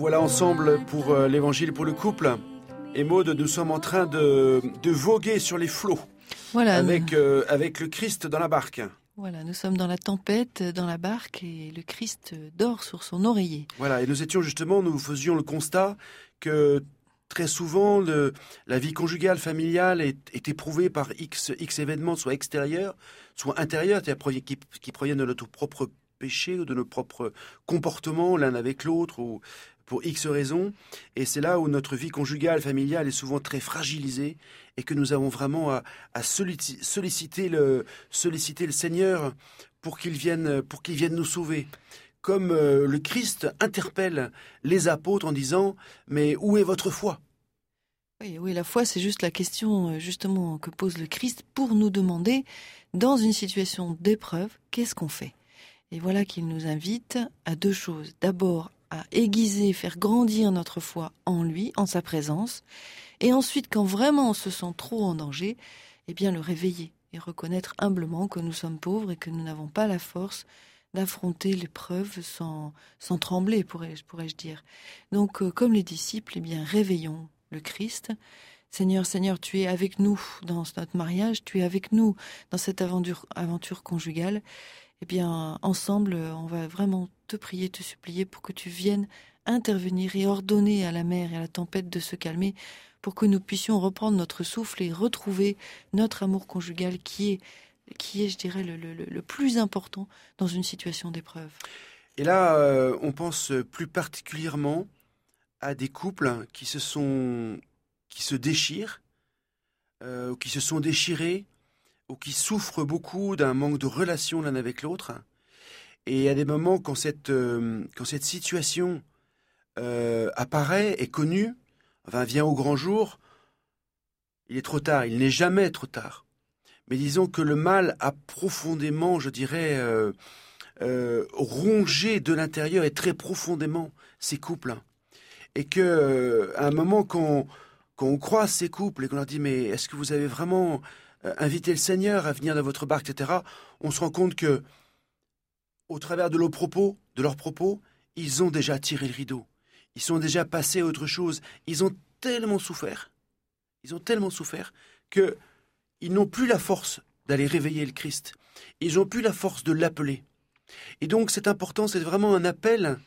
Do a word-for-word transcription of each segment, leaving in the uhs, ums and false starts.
revoilà ensemble pour euh, l'évangile pour le couple. Et Maud, nous sommes en train de, de voguer sur les flots Voilà, avec, nous, euh, avec le Christ dans la barque. voilà, nous sommes dans la tempête, dans la barque, et le Christ dort sur son oreiller. Voilà, et nous étions justement, nous faisions le constat que très souvent, le, la vie conjugale, familiale est, est éprouvée par X, X événements, soit extérieurs, soit intérieurs, c'est-à-dire qui, qui proviennent de notre propre péché ou de nos propres comportements l'un avec l'autre, ou pour X raisons. Et c'est là où notre vie conjugale, familiale est souvent très fragilisée et que nous avons vraiment à, à solliciter, le, solliciter le Seigneur pour qu'il vienne, pour qu'il vienne nous sauver. Comme euh, le Christ interpelle les apôtres en disant « Mais où est votre foi ?» Oui, oui, la foi, c'est juste la question justement que pose le Christ pour nous demander, dans une situation d'épreuve, qu'est-ce qu'on fait ? Et voilà qu'il nous invite à deux choses. D'abord, à aiguiser, faire grandir notre foi en lui, en sa présence. Et ensuite, quand vraiment on se sent trop en danger, eh bien le réveiller et reconnaître humblement que nous sommes pauvres et que nous n'avons pas la force d'affronter l'épreuve sans, sans trembler, pourrais-je, pourrais-je dire. Donc, euh, comme les disciples, eh bien, réveillons le Christ. Seigneur, Seigneur, tu es avec nous dans notre mariage, tu es avec nous dans cette aventure, aventure conjugale. Eh bien, ensemble, on va vraiment te prier, te supplier pour que tu viennes intervenir et ordonner à la mer et à la tempête de se calmer pour que nous puissions reprendre notre souffle et retrouver notre amour conjugal qui est qui est, je dirais, le, le, le plus important dans une situation d'épreuve. Et là, euh, on pense plus particulièrement à des couples qui se sont, qui se déchirent, euh, ou qui se sont déchirés, ou qui souffrent beaucoup d'un manque de relation l'un avec l'autre. Et à des moments, quand cette, euh, quand cette situation euh, apparaît, est connue, enfin, vient au grand jour, il est trop tard, il n'est jamais trop tard. Mais disons que le mal a profondément, je dirais, euh, euh, rongé de l'intérieur et très profondément ces couples. Et que euh, à un moment, quand, quand on croise ces couples et qu'on leur dit « Mais est-ce que vous avez vraiment euh, invité le Seigneur à venir dans votre barque, et cetera » On se rend compte que, au travers de leurs propos, de leurs propos, ils ont déjà tiré le rideau. Ils sont déjà passés à autre chose. Ils ont tellement souffert. Ils ont tellement souffert que ils n'ont plus la force d'aller réveiller le Christ. Ils n'ont plus la force de l'appeler. Et donc, c'est important, c'est vraiment un appel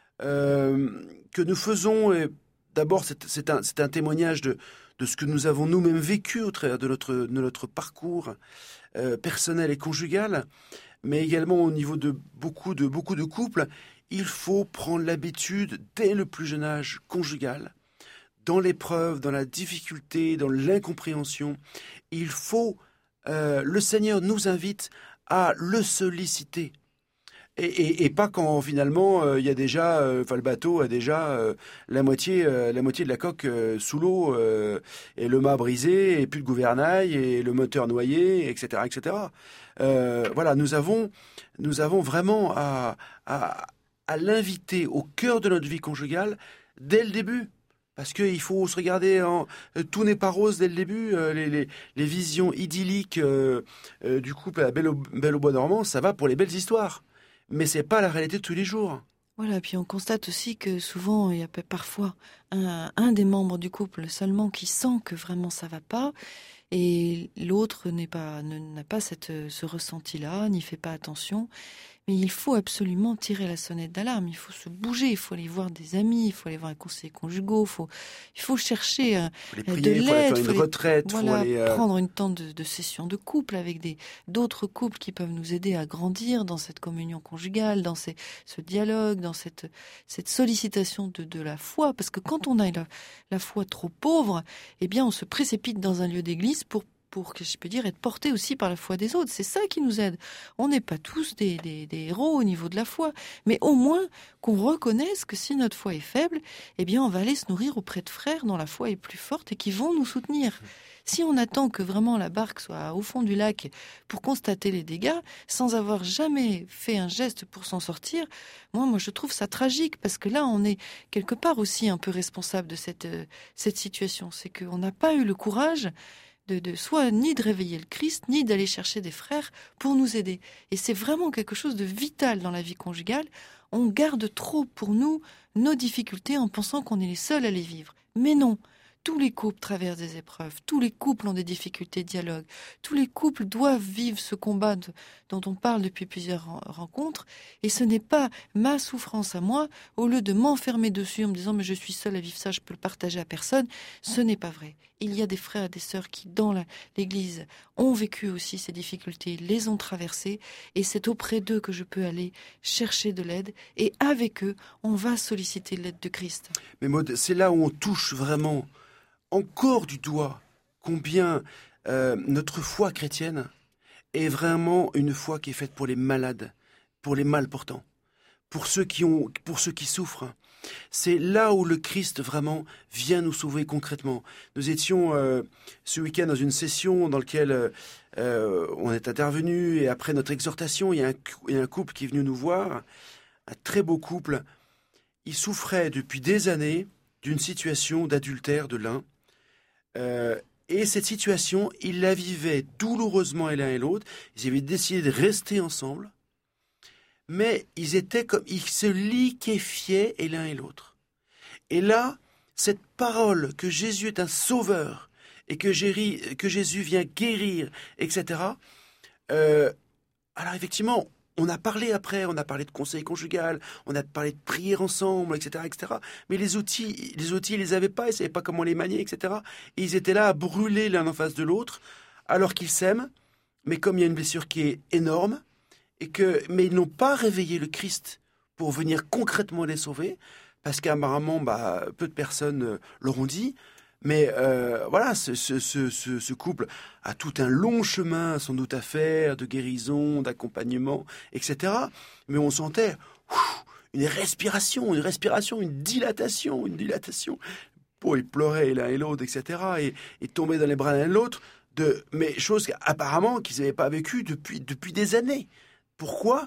euh, que nous faisons. Et d'abord, c'est, c'est, un, c'est un témoignage de, de ce que nous avons nous-mêmes vécu au travers de notre, de notre parcours euh, personnel et conjugal, mais également au niveau de beaucoup de, beaucoup de couples. Il faut prendre l'habitude, dès le plus jeune âge conjugal, dans l'épreuve, dans la difficulté, dans l'incompréhension, il faut, euh, le Seigneur nous invite à le solliciter. Et, et, et pas quand finalement il euh, y a déjà, enfin euh, le bateau a déjà euh, la moitié, euh, la moitié de la coque euh, sous l'eau euh, et le mât brisé et plus de gouvernail et le moteur noyé, et cetera, et cetera. Euh, voilà, nous avons, nous avons vraiment à, à, à l'inviter au cœur de notre vie conjugale dès le début. Parce qu'il faut se regarder, en, tout n'est pas rose dès le début, euh, les, les, les visions idylliques euh, euh, du couple à Belle au, Belle au bois dormant, ça va pour les belles histoires. Mais c'est pas la réalité de tous les jours. Voilà, puis on constate aussi que souvent, il y a parfois un, un des membres du couple seulement qui sent que vraiment ça va pas, et l'autre n'est pas, ne, n'a pas cette, ce ressenti-là, n'y fait pas attention. Mais il faut absolument tirer la sonnette d'alarme, il faut se bouger, il faut aller voir des amis, il faut aller voir un conseiller conjugal, il faut, il faut chercher euh, faut les prier, de l'aide, il faut aller faire une retraite, voilà, faut aller, euh... prendre une temps de, de session de couple avec des, d'autres couples qui peuvent nous aider à grandir dans cette communion conjugale, dans ces, ce dialogue, dans cette, cette sollicitation de, de la foi. Parce que quand on a la, la foi trop pauvre, eh bien on se précipite dans un lieu d'église pour pour que je peux dire être porté aussi par la foi des autres. C'est ça qui nous aide. On n'est pas tous des, des, des héros au niveau de la foi, mais au moins qu'on reconnaisse que si notre foi est faible, eh bien on va aller se nourrir auprès de frères dont la foi est plus forte et qui vont nous soutenir. Si on attend que vraiment la barque soit au fond du lac pour constater les dégâts, sans avoir jamais fait un geste pour s'en sortir, moi, moi je trouve ça tragique, parce que là on est quelque part aussi un peu responsable de cette, euh, cette situation. C'est qu'on n'a pas eu le courage De, de soit ni de réveiller le Christ, ni d'aller chercher des frères pour nous aider. Et c'est vraiment quelque chose de vital dans la vie conjugale. on garde trop pour nous nos difficultés en pensant qu'on est les seuls à les vivre. Mais non, tous les couples traversent des épreuves, tous les couples ont des difficultés de dialogue, tous les couples doivent vivre ce combat de, dont on parle depuis plusieurs rencontres, et ce n'est pas ma souffrance à moi, au lieu de m'enfermer dessus en me disant « mais je suis seule à vivre ça, je peux le partager à personne », ce n'est pas vrai. Il y a des frères et des sœurs qui, dans la, l'Église, ont vécu aussi ces difficultés, les ont traversées, et c'est auprès d'eux que je peux aller chercher de l'aide, et avec eux, on va solliciter l'aide de Christ. Mais Maud, c'est là où on touche vraiment encore du doigt combien euh, notre foi chrétienne est vraiment une foi qui est faite pour les malades, pour les mal portants, pour ceux qui ont, pour ceux qui souffrent. C'est là où le Christ vraiment vient nous sauver concrètement. Nous étions euh, ce week-end dans une session dans laquelle euh, on est intervenu, et après notre exhortation, il y a un, il y a un couple qui est venu nous voir, un très beau couple. Il souffrait depuis des années d'une situation d'adultère de l'un. Euh, et cette situation, ils la vivaient douloureusement l'un et l'autre. Ils avaient décidé de rester ensemble, mais ils étaient comme, ils se liquéfiaient l'un et l'autre. Et là, cette parole que Jésus est un sauveur et que, Jéry, que Jésus vient guérir, et cetera. Euh, alors effectivement, on a parlé après, on a parlé de conseil conjugal, on a parlé de prière ensemble, et cetera, et cetera. Mais les outils, les outils, ils les avaient pas, ils savaient pas comment les manier, et cetera. Et ils étaient là à brûler l'un en face de l'autre, alors qu'ils s'aiment. Mais comme il y a une blessure qui est énorme, et que, mais ils n'ont pas réveillé le Christ pour venir concrètement les sauver, parce qu'apparemment, bah, peu de personnes euh, l'auront dit. Mais euh, voilà, ce, ce, ce, ce couple a tout un long chemin sans doute à faire, de guérison, d'accompagnement, et cetera. Mais on sentait ouf, une respiration, une respiration, une dilatation, une dilatation. Bon, ils pleuraient l'un et l'autre, et cetera. Et, et tombaient dans les bras l'un et l'autre, de, mais choses apparemment qu'ils n'avaient pas vécues depuis, depuis des années. Pourquoi ?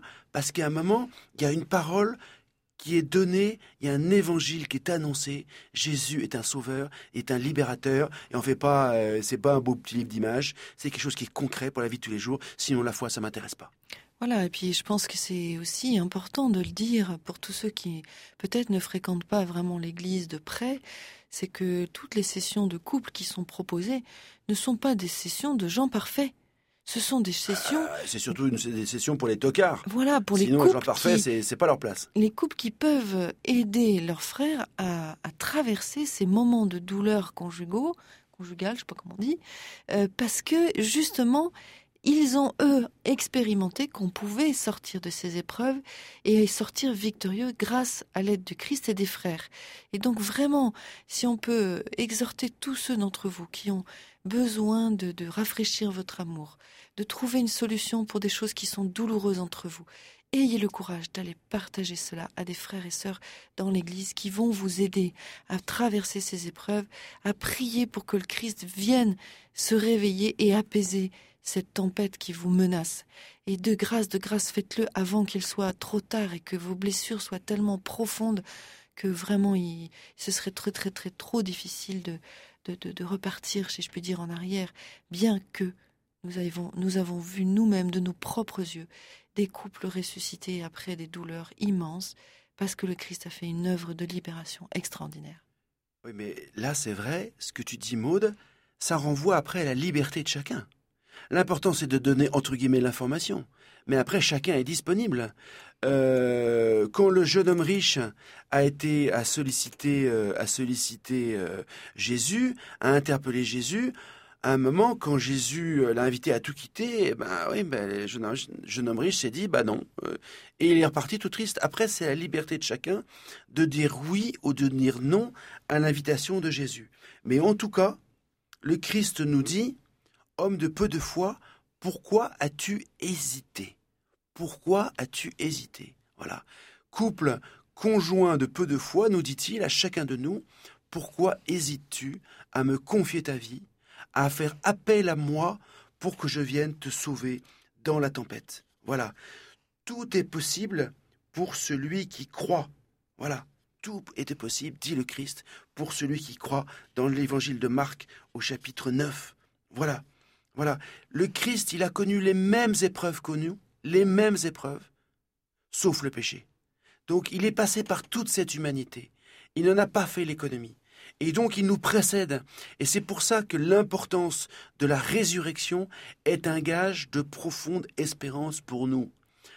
Parce qu'à un moment, il y a une parole qui est donné, il y a un évangile qui est annoncé. Jésus est un sauveur, est un libérateur, et on fait pas, euh, c'est pas un beau petit livre d'images, c'est quelque chose qui est concret pour la vie de tous les jours. Sinon, la foi, ça m'intéresse pas. Voilà, et puis je pense que c'est aussi important de le dire pour tous ceux qui peut-être ne fréquentent pas vraiment l'Église de près, c'est que toutes les sessions de couple qui sont proposées ne sont pas des sessions de gens parfaits. Ce sont des sessions... Euh, c'est surtout une, des sessions pour les tocards. Voilà, pour Sinon, les couples les gens parfaits, qui, c'est, c'est pas leur place. Les couples qui peuvent aider leurs frères à, à traverser ces moments de douleur conjugaux, conjugale, je sais pas comment on dit, euh, parce que justement, ils ont, eux, expérimenté qu'on pouvait sortir de ces épreuves et sortir victorieux grâce à l'aide du Christ et des frères. Et donc vraiment, si on peut exhorter tous ceux d'entre vous qui ont besoin de, de rafraîchir votre amour, de trouver une solution pour des choses qui sont douloureuses entre vous, ayez le courage d'aller partager cela à des frères et sœurs dans l'Église qui vont vous aider à traverser ces épreuves, à prier pour que le Christ vienne se réveiller et apaiser cette tempête qui vous menace. Et de grâce, de grâce, faites-le avant qu'il soit trop tard et que vos blessures soient tellement profondes que vraiment il, ce serait très très très trop difficile de, de, de, de repartir, si je puis dire, en arrière, bien que nous avons, nous avons vu nous-mêmes de nos propres yeux des couples ressuscités après des douleurs immenses parce que le Christ a fait une œuvre de libération extraordinaire. Oui, mais là, c'est vrai, ce que tu dis, Maude, ça renvoie après à la liberté de chacun. L'important, c'est de donner, entre guillemets, l'information. Mais après, chacun est disponible. Euh, quand le jeune homme riche a été à solliciter, euh, à solliciter euh, Jésus, a interpellé Jésus, à un moment, quand Jésus l'a invité à tout quitter, ben oui, ben, le jeune, jeune homme riche s'est dit, bah non. Et il est reparti tout triste. Après, c'est la liberté de chacun de dire oui ou de dire non à l'invitation de Jésus. Mais en tout cas, le Christ nous dit, homme de peu de foi, pourquoi as-tu hésité ? Pourquoi as-tu hésité ? Voilà. Couple conjoint de peu de foi, nous dit-il à chacun de nous, pourquoi hésites-tu à me confier ta vie, à faire appel à moi pour que je vienne te sauver dans la tempête ? Voilà. Tout est possible pour celui qui croit. Voilà. Tout était possible, dit le Christ, pour celui qui croit dans l'évangile de Marc au chapitre neuf. Voilà. Voilà. Le Christ, il a connu les mêmes épreuves que nous, les mêmes épreuves, sauf le péché. Donc il est passé par toute cette humanité. Il n'en a pas fait l'économie. Et donc il nous précède. Et c'est pour ça que l'importance de la résurrection est un gage de profonde espérance pour nous.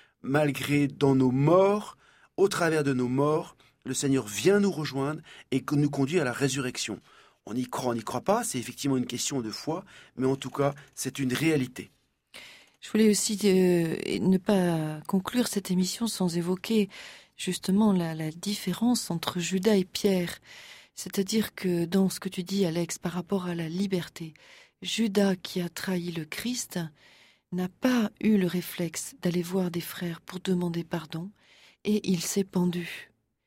Malgré dans nos morts, au travers de nos morts, le Seigneur vient nous rejoindre et nous conduit à la résurrection. On y croit, on n'y croit pas, c'est effectivement une question de foi, mais en tout cas, c'est une réalité. Je voulais aussi euh, ne pas conclure cette émission sans évoquer justement la, la différence entre Judas et Pierre. C'est-à-dire que dans ce que tu dis, Alex, par rapport à la liberté, Judas qui a trahi le Christ n'a pas eu le réflexe d'aller voir des frères pour demander pardon et il s'est pendu,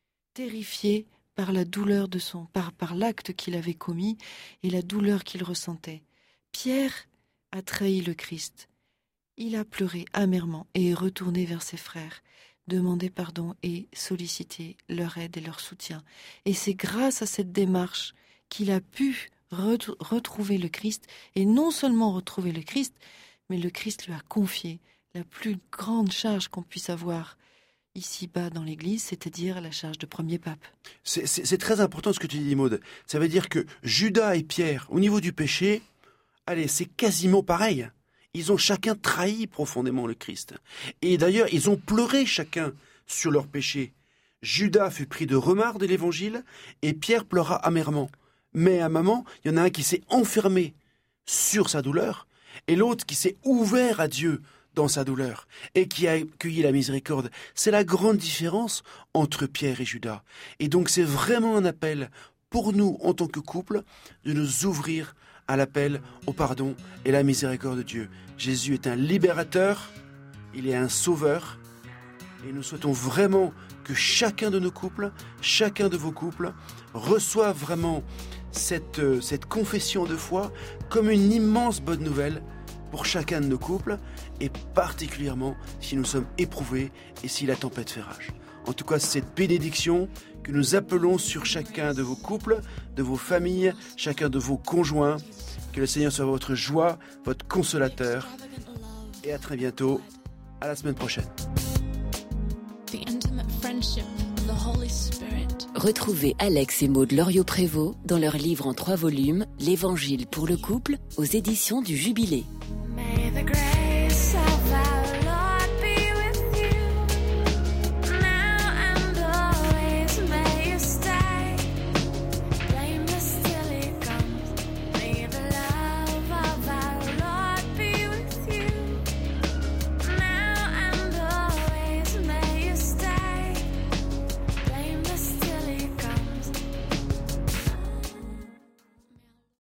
terrifié par la douleur de son, par, par l'acte qu'il avait commis et la douleur qu'il ressentait. Pierre a trahi le Christ. Il a pleuré amèrement et est retourné vers ses frères, demander pardon et solliciter leur aide et leur soutien. Et c'est grâce à cette démarche qu'il a pu ret- retrouver le Christ, et non seulement retrouver le Christ, mais le Christ lui a confié la plus grande charge qu'on puisse avoir ici-bas dans l'Église, c'est-à-dire la charge de premier pape. C'est, c'est, c'est très important ce que tu dis, Maud. Ça veut dire que Judas et Pierre, au niveau du péché, allez, c'est quasiment pareil. Ils ont chacun trahi profondément le Christ. Et d'ailleurs, ils ont pleuré chacun sur leur péché. Judas fut pris de remords de l'Évangile et Pierre pleura amèrement. Mais à un moment, il y en a un qui s'est enfermé sur sa douleur et l'autre qui s'est ouvert à Dieu dans sa douleur et qui a accueilli la miséricorde. C'est la grande différence entre Pierre et Judas. Et donc c'est vraiment un appel pour nous en tant que couple de nous ouvrir à l'appel au pardon et la miséricorde de Dieu. Jésus est un libérateur, il est un sauveur et nous souhaitons vraiment que chacun de nos couples, chacun de vos couples reçoive vraiment cette, cette confession de foi comme une immense bonne nouvelle pour chacun de nos couples et particulièrement si nous sommes éprouvés et si la tempête fait rage. En tout cas, c'est cette bénédiction que nous appelons sur chacun de vos couples, de vos familles, chacun de vos conjoints. Que le Seigneur soit votre joie, votre consolateur. Et à très bientôt, à la semaine prochaine. Retrouvez Alex et Maud Loriot-Prévost dans leur livre en trois volumes, L'Évangile pour le couple, aux éditions du Jubilé.